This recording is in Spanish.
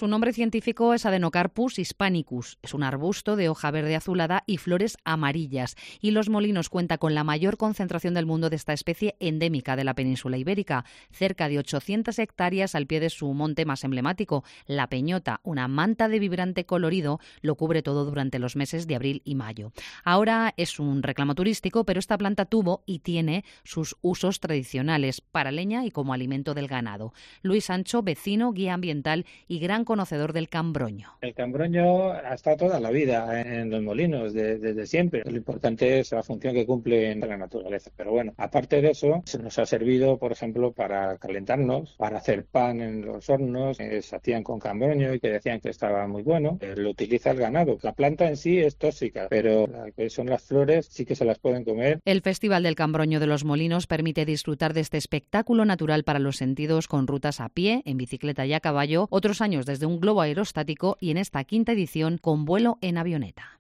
Su nombre científico es Adenocarpus hispanicus. Es un arbusto de hoja verde azulada y flores amarillas. Y Los Molinos cuenta con la mayor concentración del mundo de esta especie endémica de la península ibérica. Cerca de 800 hectáreas al pie de su monte más emblemático, La Peñota. Una manta de vibrante colorido lo cubre todo durante los meses de abril y mayo. Ahora es un reclamo turístico, pero esta planta tuvo y tiene sus usos tradicionales para leña y como alimento del ganado. Luis Sancho, vecino, guía ambiental y gran conocedor del cambroño. El cambroño ha estado toda la vida en Los Molinos, desde siempre. Lo importante es la función que cumple en la naturaleza. Pero bueno, aparte de eso, se nos ha servido, por ejemplo, para calentarnos, para hacer pan en los hornos, se hacían con cambroño y que decían que estaba muy bueno. Lo utiliza el ganado. La planta en sí es tóxica, pero lo que son las flores sí que se las pueden comer. El Festival del Cambroño de Los Molinos permite disfrutar de este espectáculo natural para los sentidos con rutas a pie, en bicicleta y a caballo, otros años desde un globo aerostático y en esta quinta edición con vuelo en avioneta.